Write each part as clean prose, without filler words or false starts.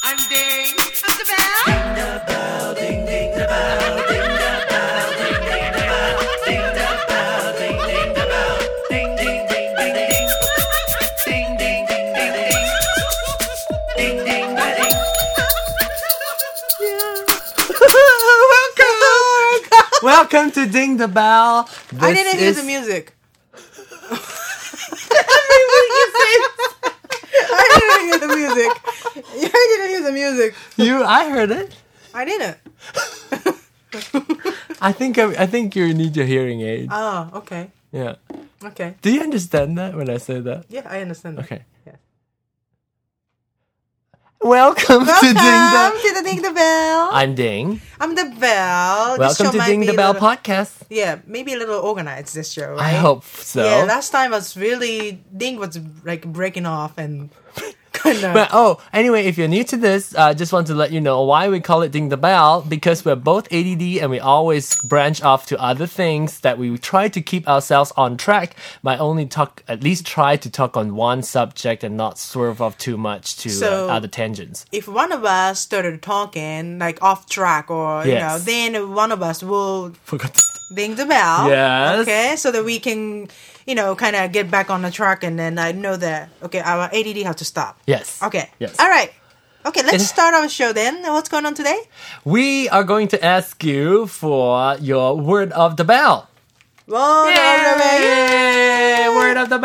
I'm Ding. I'm the bell. Ding the bell, ding ding the bell, ding the bell, ding ding the bell, ding the bell, ding ding the bell, ding ding ding ding ding, ding ding ding ding ding, ding ding ding. Welcome to Ding the Bell. I didn't hear the music. I didn't hear the music. I didn't hear the music. I heard it. I didn't. I think you need your hearing aid. Oh, okay. Yeah. Okay. Do you understand that when I say that? Yeah, I understand. Okay. Yeah. Welcome to Ding Welcome the. to the Ding the Bell. I'm Ding. I'm the Bell. This Welcome show to might Ding be the a Bell little- podcast. Yeah, maybe a little organized this show, right? I hope so. Yeah, last time was really Ding was like breaking off and kind of. But anyway, if you're new to this, just want to let you know why we call it Ding the Bell, because we're both ADD and we always branch off to other things that we try to keep ourselves on track by at least try to talk on one subject and not swerve off too much to So- other tangents. If one of us started talking like off track, or Yes. then one of us will Forgot to ding the bell. Yes. Okay, so that we can, kind of get back on the track, and then I know that our ADD has to stop. Yes. Okay. Yes. All right. Okay, let's start our show then. What's going on today? We are going to ask you for your word of the bell. Well, Yay! Word of the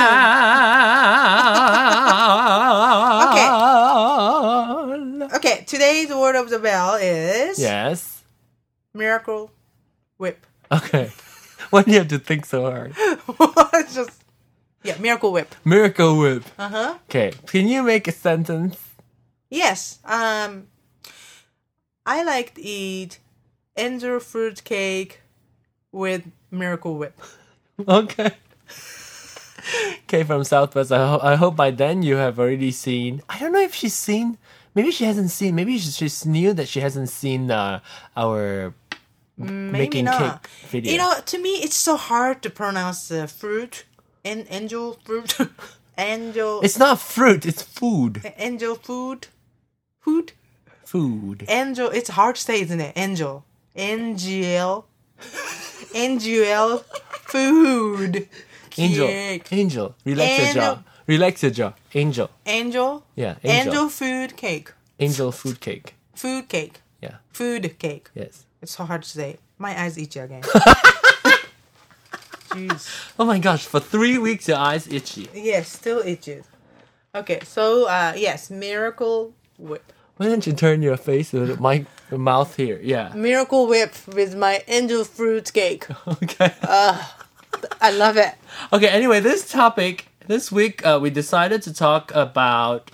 bell. Okay, today's word of the bell is Yes. miracle whip. Okay. Why do you have to think so hard? It's just miracle whip. Miracle whip. Uh-huh. Okay. Can you make a sentence? Yes. I like to eat angel fruit cake with miracle whip. Okay. Okay, from Southwest. I hope by then you have already seen. I don't know if she's seen. Maybe she hasn't seen. Maybe she's new that she hasn't seen our Maybe making not. cake video. To me, it's so hard to pronounce the fruit. Angel fruit. Angel. It's not fruit. It's food. Angel food. Food. Food. Angel. It's hard to say, isn't it? Angel. Angel. Angel. Food. Angel. Cake. Angel. Relax your jaw. Angel. Relax your jaw. Angel. Angel. Yeah. Angel. Angel food cake. Angel food cake. Food cake. Yeah. Food cake. Yes. It's so hard to say. My eyes itchy again. Jeez. Oh my gosh! For 3 weeks, your eyes itchy. Yes, still itches. Okay, so yes, miracle whip. Why don't you turn your face with my mouth here? Yeah. Miracle whip with my angel fruit cake. Okay. I love it. Okay. Anyway, this week, we decided to talk about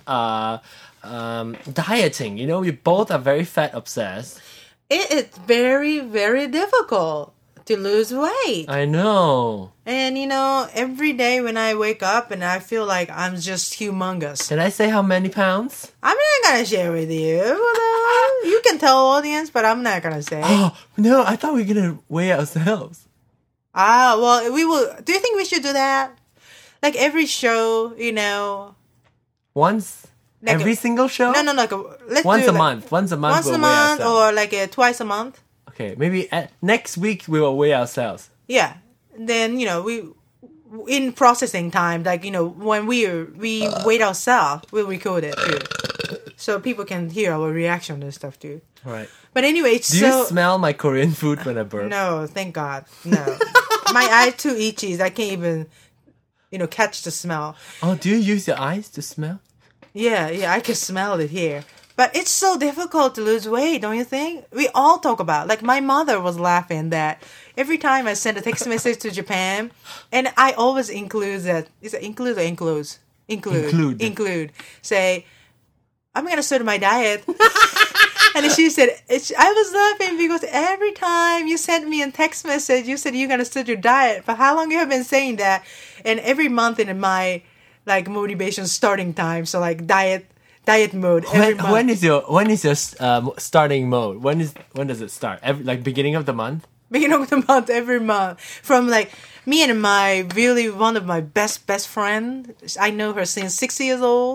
dieting. You know, we both are very fat obsessed. It is very, very difficult to lose weight. I know. And every day when I wake up and I feel like I'm just humongous. Did I say how many pounds? I'm not gonna share with you. You can tell audience, but I'm not gonna say. Oh no! I thought we were gonna weigh ourselves. Well, we will. Do you think we should do that? Like every show, Once. Like Every single show? No. Let's Once do a like, month. Once a month. Once we'll a weigh month, ourselves. or like twice a month. Okay, maybe next week we will weigh ourselves. Yeah. Then we in processing time, like when we weigh ourselves, we'll record it too, so people can hear our reaction and stuff too. All right. But anyway, it's Do you smell my Korean food when I burp? No, thank God, no. My eye too itchy. I can't even catch the smell. Oh, do you use your eyes to smell? Yeah, I can smell it here. But it's so difficult to lose weight, don't you think? We all talk about. Like my mother was laughing that every time I send a text message to Japan, and I always include that. Is it include or enclose? Include. Say, I'm gonna start my diet. And she said, I was laughing because every time you sent me a text message, you said you're gonna start your diet. For how long you have been saying that? And every month in my motivation starting time, so like diet mode. Every month. When is your starting mode? When does it start? Beginning of the month? Beginning of the month, every month. From me and one of my best friend. I know her since 6 years old.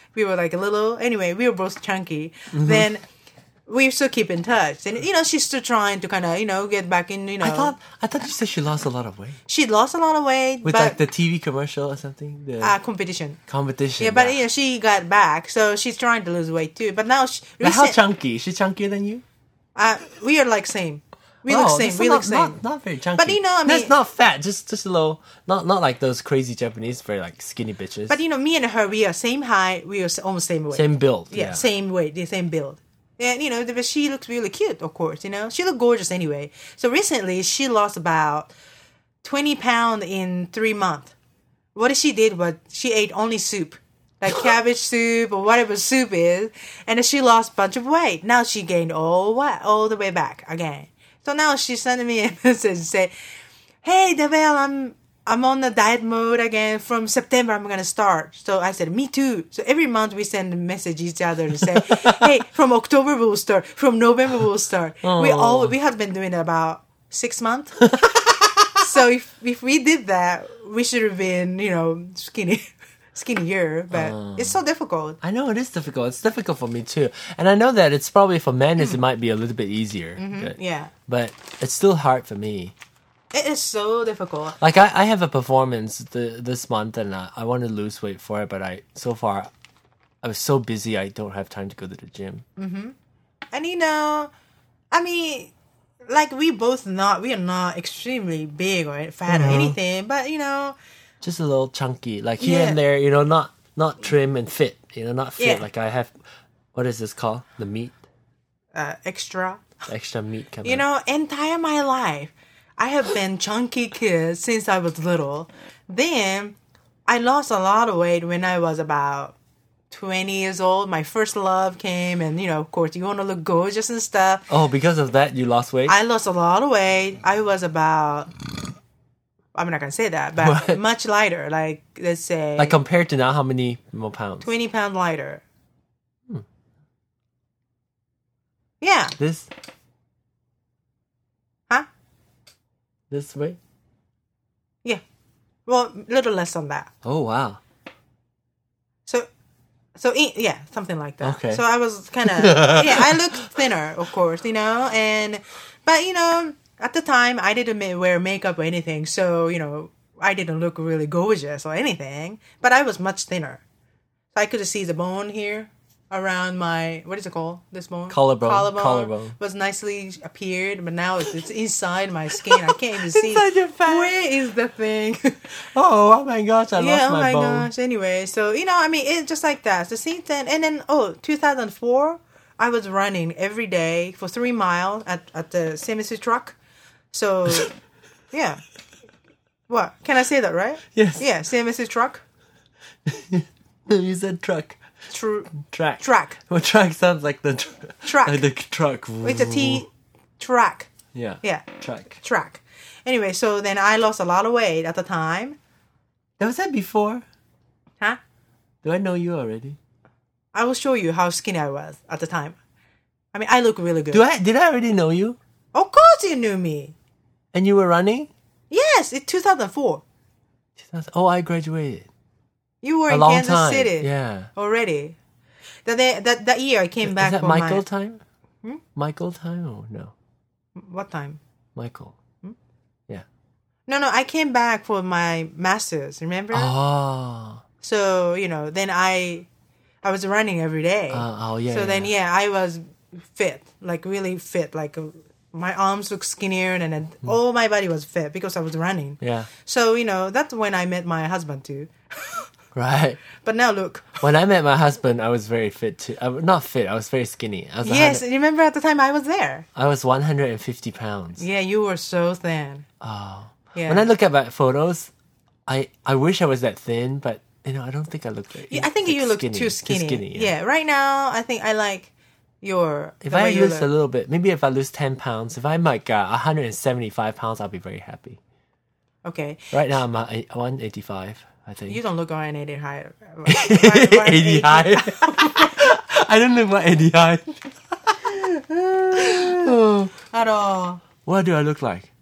we were like a little. Anyway, we were both chunky. Then we still keep in touch, and she's still trying to kind of get back in. I thought you said she lost a lot of weight She lost a lot of weight, with but like the TV commercial or something. The competition. competition. Yeah, but she got back, so she's trying to lose weight too. But now, But how chunky? Is she chunkier than you? we are like same. We look same. We look same. Not very chunky. But I mean, that's not fat. Just a little. Not like those crazy Japanese, very like skinny bitches. But me and her, we are same height. We are almost same weight. Same build. Yeah, same weight, the same build. And but she looks really cute, of course. She looked gorgeous anyway. So recently, she lost about 20 pounds in 3 months. What she did was she ate only soup, like cabbage soup or whatever soup is, and then she lost a bunch of weight. Now she gained all the way back again. So now she sent me a message and said, "Hey, Dabel, I'm on the diet mode again. From September, I'm gonna start." So I said, "Me too." So every month we send a message each other and say, "Hey, from October we'll start. From November we'll start." We have been doing it about 6 months. So if we did that, we should have been skinnier. But it's so difficult. I know it is difficult. It's difficult for me too, and I know that it's probably for men it might be a little bit easier. Yeah, but it's still hard for me. it is so difficult. Like I have a performance this month, and I want to lose weight for it, but so far I was so busy I don't have time to go to the gym. And I mean, like we are not extremely big or fat or anything, but Just a little chunky, like here and there, not trim and fit, not fit. Yeah. Like I have, what is this called? The meat, extra. extra meat coming. Entire my life, I have been chunky kid since I was little. Then I lost a lot of weight when I was about 20 years old. My first love came, and of course, you want to look gorgeous and stuff. Oh, because of that, you lost weight? I lost a lot of weight. I was about, I'm not gonna say that, but What? much lighter. Like let's say, Like compared to now, how many more pounds? 20 pounds lighter. Yeah. This? Huh? This weight? Yeah. Well, a little less than that. Oh, wow. Yeah, something like that. Okay. So I was kind of, I looked thinner, of course, but at the time I didn't wear makeup or anything, so, I didn't look really gorgeous or anything, but I was much thinner. So I could see the bone here around my, what is it called? This bone? Collarbone. Was nicely appeared, but now it's inside my skin. I can't even see. Inside your fat. Where is the thing? Oh my gosh, I lost Oh my my bone. gosh. Anyway, so, it's just like that. So since then, and then, 2004, I was running every day for 3 miles at the semi truck. So, yeah. What? Can I say that, right? Yes. Yeah, semi truck. You said truck. Track. Track. Well, track sounds like the Track. Like the truck. With a T, track. Yeah. Yeah. Track. Anyway, so then I lost a lot of weight at the time. Was that before? Huh? Do I know you already? I will show you how skinny I was at the time. I mean, I look really good. Did I already know you? Of course you knew me. And you were running? Yes, it's 2004. Oh, I graduated. You were A in long Kansas time. City Yeah. already. That year I came back Is that from Michael time? Michael time? Oh, no. What time? Michael. Yeah. No, I came back for my master's, remember? Oh. So, then I was running every day. Yeah. So then, I was fit, like really fit. Like my arms looked skinnier and then all my body was fit because I was running. Yeah. So, that's when I met my husband too. Right. But now look. When I met my husband, I was very fit too. Not fit, I was very skinny. I was Yes, remember at the time I was there? I was 150 pounds. Yeah, you were so thin. Oh. Yeah. When I look at my photos, I wish I was that thin, but I don't think I look that. Yeah, I think you look too skinny. Yeah, right now I think I like your. If I lose a little bit, maybe if I lose 10 pounds, if I'm like 175 pounds, I'll be very happy. Okay. Right now I'm at 185, I think. You don't look 180 high. 80 high. I don't look 180 high. At all. What do I look like?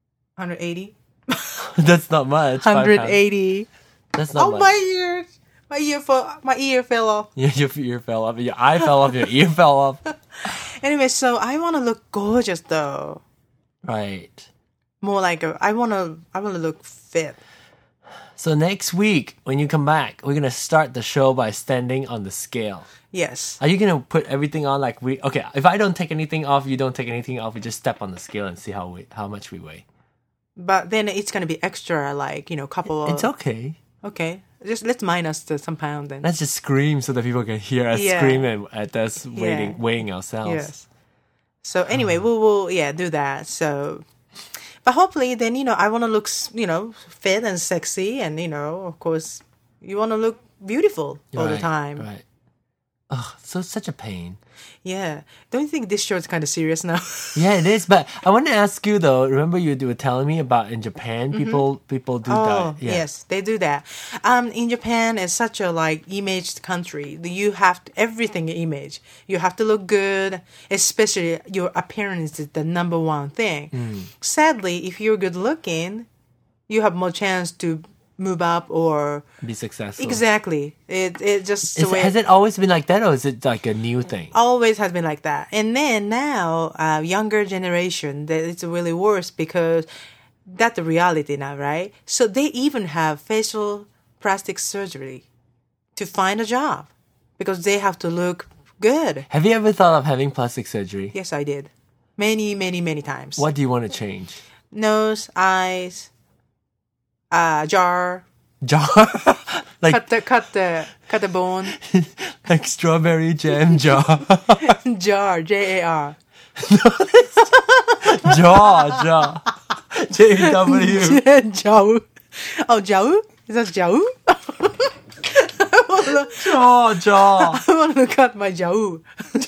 180. That's not much. 5 pounds. 180. That's not much. My ears. My ear fell off. Your ear fell off. Your eye fell off. Your ear fell off. Anyway, so I want to look gorgeous though. Right. More like I want to look fit. So next week, when you come back, we're going to start the show by standing on the scale. Yes. Are you going to put everything on like okay, if I don't take anything off, you don't take anything off, we just step on the scale and see how much we weigh. But then it's going to be extra, like, couple of... It's okay. Okay. Just let's minus some pound then. Let's just scream so that people can hear us Yeah. scream at us Yeah. weighing ourselves. Yes. So anyway, we'll do that. So, but hopefully then, I want to look, fit and sexy. And, of course, you want to look beautiful all the time. Right. Oh, so such a pain. Yeah. Don't you think this show is kind of serious now? Yeah, it is. But I want to ask you though. Remember, you were telling me about in Japan, people do Oh, that. Yeah. yes, they do that. In Japan, it's such a imaged country. You have everything image. You have to look good, especially your appearance is the number one thing. Sadly, if you're good looking, you have more chance to move up or Be successful. exactly. It just the way Has it always been like that, or is it like a new thing? always has been like that. And then now, younger generation, that it's really worse because that's the reality now, right? So they even have facial plastic surgery to find a job because they have to look good. Have you ever thought of having plastic surgery? Yes, I did. Many, many, many times. What do you want to change? Nose, eyes, jaw, Jar, like cut the bone, like strawberry jam jar, jar, Jar. jaw, JW. Jiao. Oh, Jiao? Is that Jiao? Jaw. I want to cut my Jiao.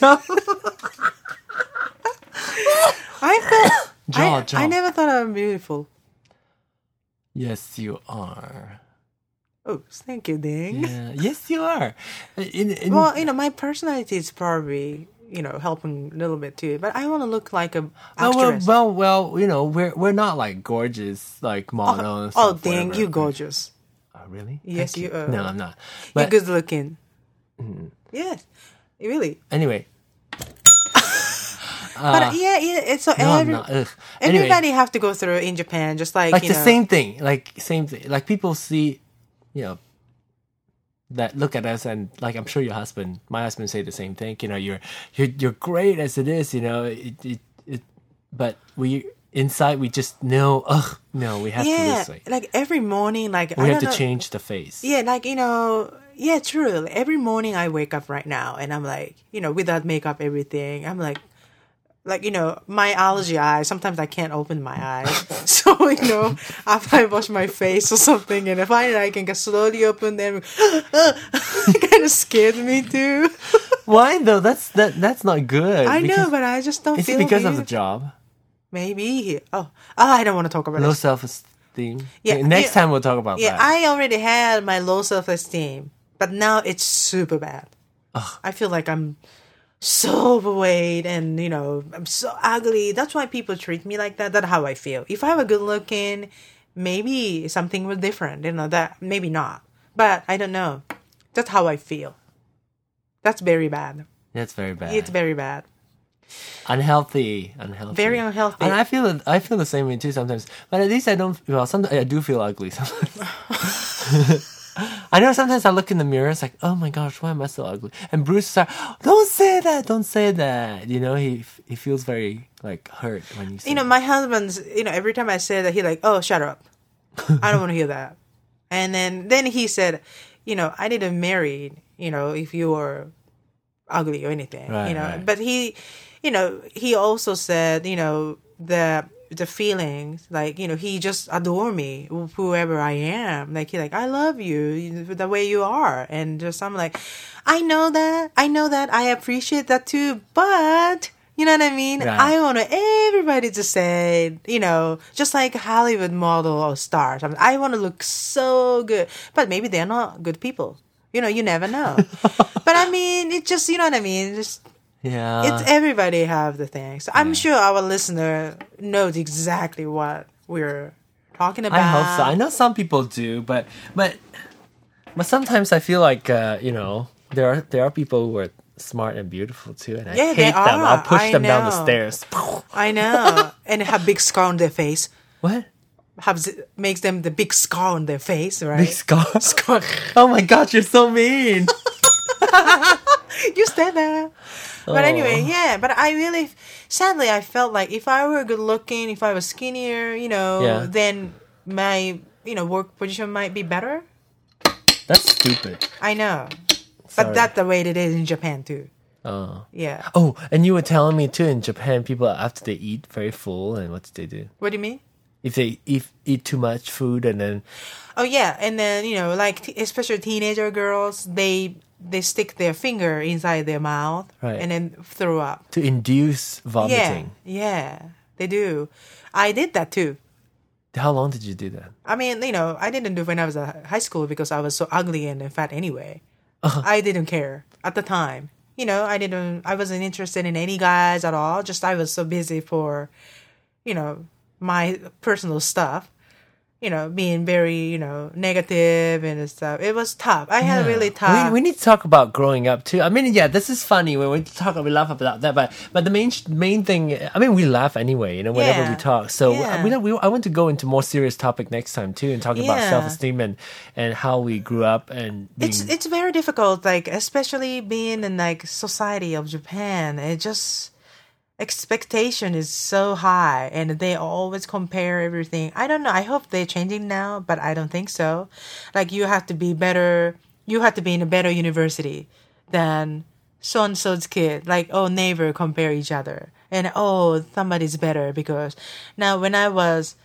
I Jaw. never thought I'm beautiful. Yes, you are. Oh, thank you, Ding. Yeah. Yes, you are. Well, my personality is probably, helping a little bit too. But I want to look like a actress. well, we're not like gorgeous like models. Oh, Ding, you gorgeous. Oh, really? Yes, Thank you are. No, I'm not. You're But good looking. Yes, really. anyway, But yeah, it's so no, I'm not. Ugh. Anyway, everybody have to go through in Japan, just like the same thing. Like same thing. Like people see, that look at us, and like I'm sure my husband say the same thing. You're great as it is. But inside we just know. No, we have to this way. like every morning, like We have to change the face. Yeah, like yeah, true. Every morning I wake up right now, and I'm like, without makeup, everything. I'm like my allergy eyes. Sometimes I can't open my eyes, so after I wash my face or something, and if I can slowly open them, it kind of scared me too. Why though? That's not good. I know, but I just don't Is feel it because of the good. job? Maybe. Oh, I don't want to talk about Low it. self-esteem. Yeah, Okay, next yeah. time we'll talk about Yeah, that. I already had my low self-esteem, but now it's super bad. I feel like I'm so overweight and, I'm so ugly. That's why people treat me like that. That's how I feel. If I were good looking, maybe something was different. That maybe not. But I don't know. That's how I feel. That's very bad. That's very bad. It's very bad. Unhealthy. Very unhealthy. And I feel the same way too sometimes. But at least I don't. Well, sometimes I do feel ugly sometimes. I know sometimes I look in the mirror. It's like, oh my gosh, why am I so ugly? And Bruce is like, don't say that. Don't say that. He feels very like hurt when you say. My husband's. Every time I say that, he like, oh, shut up. I don't want to hear that. And then he said, I didn't marry. If you were ugly or anything. Right, right. But he also said, the feelings, like, he just adore me, whoever I am. Like, I love you the way you are. And just, I'm like, I know that. I appreciate that too. But, you know what I mean? Right. I want everybody to say, just like Hollywood model or stars. I want to look so good. But maybe they're not good people. You never know. But I mean, it just, you know what I mean? Just, yeah. it's everybody have the thing. So I'm sure our listener knows exactly what we're talking about. I hope so. I know some people do, but But sometimes I feel like there are people who are smart and beautiful too, and I Yeah, they hate them. are. I'll push I them down the know. stairs. I know. And have big scar on their face. What? Makes them the big scar on their face, right? Big scar? Scar. Oh my god, you're so mean. You said that. But Oh. anyway, yeah. But I really, sadly, I felt like if I were good looking, if I was skinnier, Yeah. then my, work position might be better. That's stupid. I know. Sorry. But that's the way it is in Japan too. Oh. Yeah. Oh, and you were telling me too in Japan, people after they eat very full, and what do they do? What do you mean? If they eat too much food and then Oh yeah, and then like especially teenager girls, they stick their finger inside their mouth Right. and then throw up. to induce vomiting. Yeah, they do. I did that too. How long did you do that? I mean, I didn't do it when I was at high school because I was so ugly and fat anyway. Uh-huh. I didn't care at the time. I wasn't interested in any guys at all. Just I was so busy for, my personal stuff. Being very, negative and stuff. It was tough. I had a really tough. We need to talk about growing up too. I mean, yeah, this is funny when we laugh about that, but the main thing. I mean, we laugh anyway, whenever Yeah. we talk. So Yeah. I want to go into more serious topic next time too, and talk about Yeah. self-esteem and how we grew up and being, It's very difficult, like especially being in like society of Japan. It just expectation is so high, and they always compare everything. I don't know. I hope they're changing now, but I don't think so. Like you have to be better. You have to be in a better university than so and so's kid. Like neighbor compare each other, and somebody's better because now when I was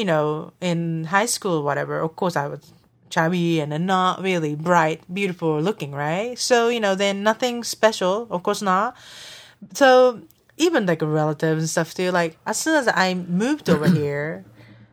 in high school, whatever. Of course, I was chubby and not really bright, beautiful looking, right? So, then nothing special, of course not. So, even like relatives and stuff too, like as soon as I moved over here,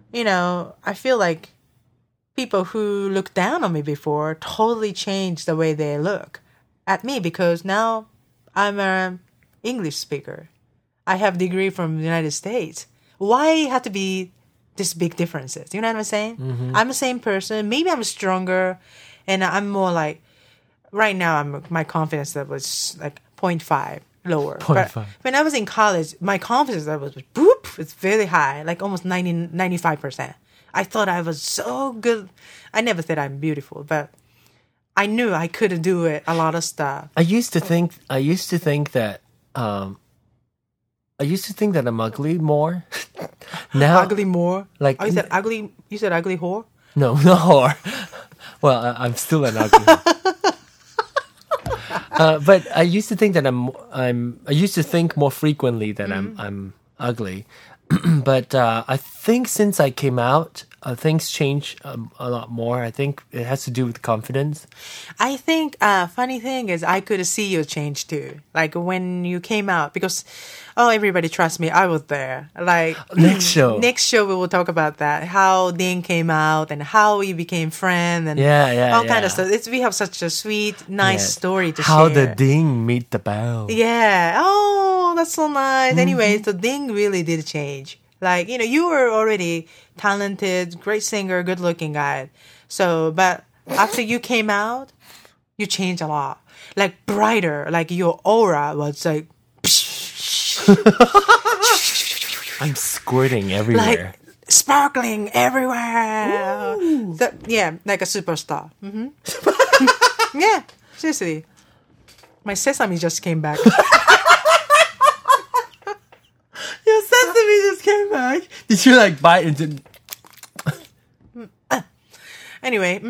I feel like people who looked down on me before totally changed the way they look at me because now I'm an English speaker. I have a degree from the United States. Why have to be this big differences? You know what I'm saying? Mm-hmm. I'm the same person. Maybe I'm stronger, and I'm more like right now. My confidence level is like 0.5 lower. 0.5. But when I was in college, my confidence level was boop. It's very high, like almost 95%. I thought I was so good. I never said I'm beautiful, but I knew I could do it. A lot of stuff. I used to think that I'm ugly more. Now Ugly more. Like- you said ugly. You said ugly whore. no, no whore. Well, I'm still an ugly. But I used to think that I used to think more frequently that I'm ugly. But I think since I came out, things change a lot more. I think it has to do with confidence. I think funny thing is I could see your change too. Like when you came out because everybody trusts me. I was there. Like Next show. Next show we will talk about that. How Ding came out and how we became friends and all kind of stuff. We have such a sweet, nice Yeah. story to How share. the ding meet the bell. Yeah. Oh, that's so nice. Anyway, so Ding really did change. Like, you were already talented, great singer, good looking guy. So, but after you came out, you changed a lot. Like brighter, like your aura was like, I'm squirting everywhere. like sparkling everywhere. Yeah, like a superstar. Yeah, seriously. My sesame just came back. Your sesame just came back. Did you like bite into? Anyway,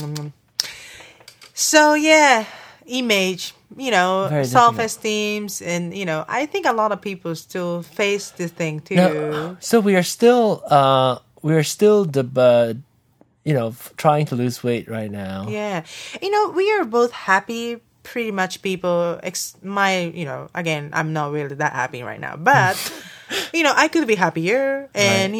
so yeah, image, Very self-esteem, and I think a lot of people still face this thing too. No, so we are still trying to lose weight right now. Yeah, we are both happy. Pretty much, people. Again, I'm not really that happy right now, but I could be happier, and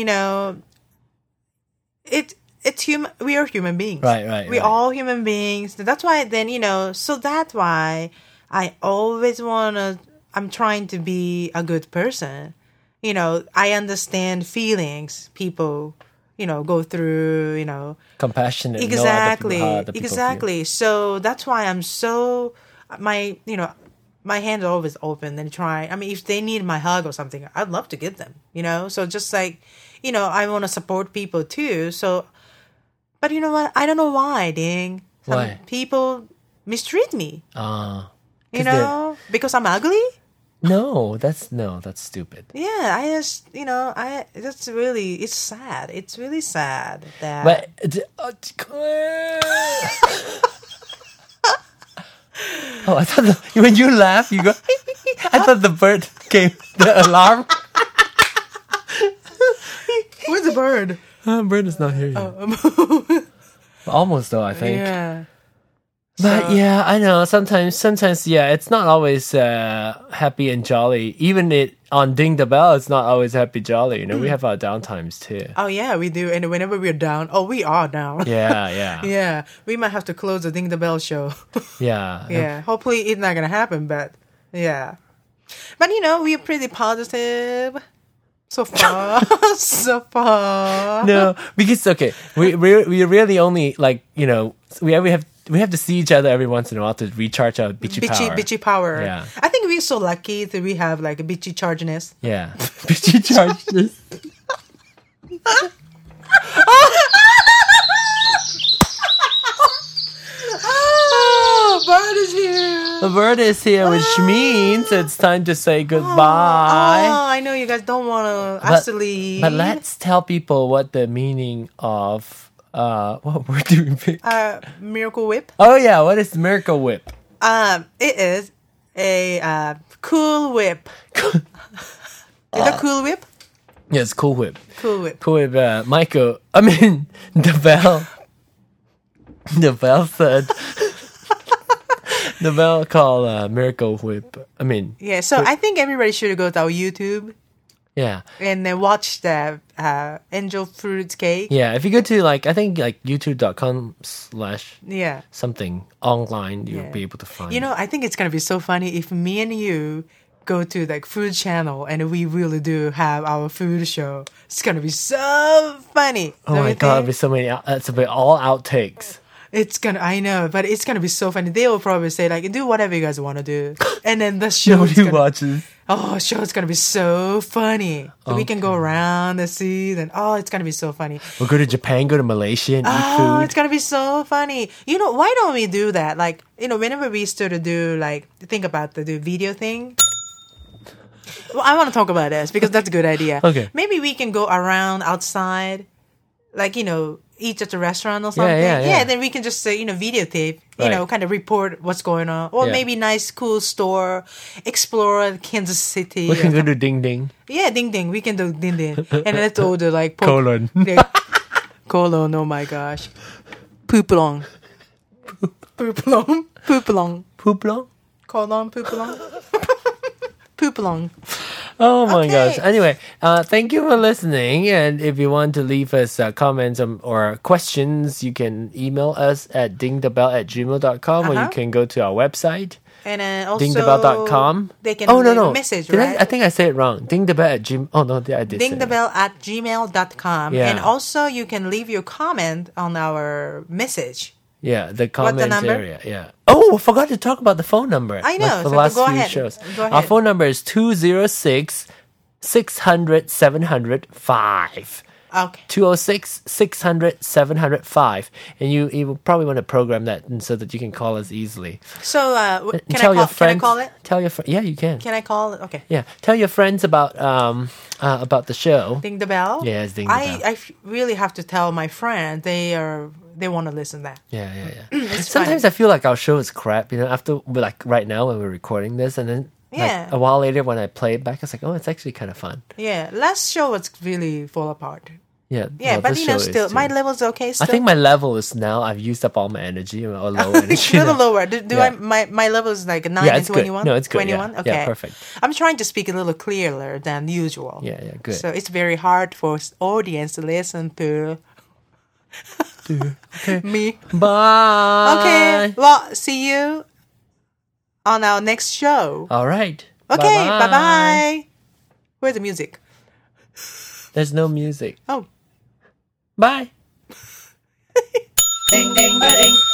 it's human. We are human beings. Right. We're all human beings. That's why then, so that's why I always I'm trying to be a good person. I understand feelings people, go through, Compassionate. exactly, Know how the people feel. exactly. So that's why I'm so my hands are always open and try. I mean, if they need my hug or something, I'd love to give them. So just like I want to support people too. So, but you know what? I don't know why, Ding. Some Why? people mistreat me. Because they're- Because I'm ugly. No, that's stupid. Yeah, I just, it's sad. It's really sad that. But oh, I thought when you laugh, you go. I thought the bird gave the alarm. Where's the bird? Bird is not here yet. Almost though, I think. Yeah. But yeah, I know. Sometimes, yeah, it's not always happy and jolly. Even on Ding the Bell, it's not always happy jolly. We have our downtimes too. Oh yeah, we do. And whenever we're down, we are down. Yeah. Yeah, we might have to close the Ding the Bell show. Yeah. Yeah, hopefully it's not gonna happen, but yeah. But we are pretty positive so far. So far. No, because okay, we really only we have to see each other every once in a while to recharge our bitchy power. Bitchy power. Yeah. I think we're so lucky that we have like a bitchy chargeness. Yeah, bitchy charges. Oh, bird is here. The bird is here, which means it's time to say Oh, goodbye. I know you guys don't want to actually. But let's tell people what the meaning of what word do we pick? Miracle Whip. Oh yeah, what is Miracle Whip? It is a cool whip. Is that cool whip? Yes, Cool Whip. Cool whip. Cool Whip. Michael. I mean, the bell. The bell said. The bell called Miracle Whip. I mean, Yeah, so I think everybody should go to our YouTube yeah. and then watch the angel fruit cake. Yeah, if you go to I think youtube.com/something Yeah. online, you'll Yeah. be able to find I think it's gonna be so funny if me and you go to food channel and we really do have our food show. It's gonna be so funny. Oh Don't my you god, think? there's so many, it's a bit all outtakes. I know, but it's gonna be so funny. They will probably say do whatever you guys want to do, and then the show. Nobody watches. Show's gonna be so funny. So we can go around the seas, and it's gonna be so funny. We'll go to Japan, go to Malaysia and eat Oh, food. it's gonna be so funny. Why don't we do that? Whenever we start to do think about the video thing. Well, I want to talk about this because that's a good idea. Okay. Maybe we can go around outside, eat at a restaurant or something. yeah. Then we can just videotape, Right. kind of report what's going on. Or Yeah. maybe nice, cool store, explore Kansas City. We can or go to Ding Ding. yeah, ding ding. We can do ding ding. And let's order Colon. colon, oh my gosh. Poopalong. Poopalong. Poopalong. Poopalong? Colon, poopalong. Poopalong. Oh my Okay. gosh. Anyway, thank you for listening. And if you want to leave us comments or questions, you can email us at dingthebell@gmail.com or you Uh-huh. can go to our website, And then also dingthebell.com. they can oh, no, leave no. a message, Did right? I think I said it wrong. Dingthebell@gmail. Oh, no, I did say it. dingthebell@gmail.com. Yeah. And also you can leave your comment on our message. Yeah, the What the comments number? area. Yeah. Oh, I forgot to talk about the phone number. I know, Like the so last go few ahead. shows. Go Our ahead. phone number is 206 600 705. Okay. 206 600 705. And you will probably want to program that so that you can call us easily. So And can tell I your call, friends. can I call it? Tell your friends. Yeah, you can. Can I call it? Okay. Yeah. Tell your friends about the show. Ding the bell. Yes, ding the bell. I really have to tell my friend they want to listen to that. Yeah. It's Sometimes funny. I feel like our show is crap, after right now when we're recording this, and then Yeah. a while later when I play it back, it's like, oh, it's actually kind of fun. Yeah, last show was really fall apart. Yeah. Yeah, well, but this show is still too. my level's okay. I Still, think my level is now, I've used up all my energy, or low energy. it's a little now. lower. Do Yeah. my level is like 9 Yeah, and it's good. 21? No, it's good. 21? Yeah. Okay. Yeah, perfect. I'm trying to speak a little clearer than usual. Yeah, good. So it's very hard for audience to listen to me. Bye. Okay. Well, see you on our next show. All right. Okay. Bye-bye. Where's the music? There's no music. Oh. Bye. Ding ding ba ding.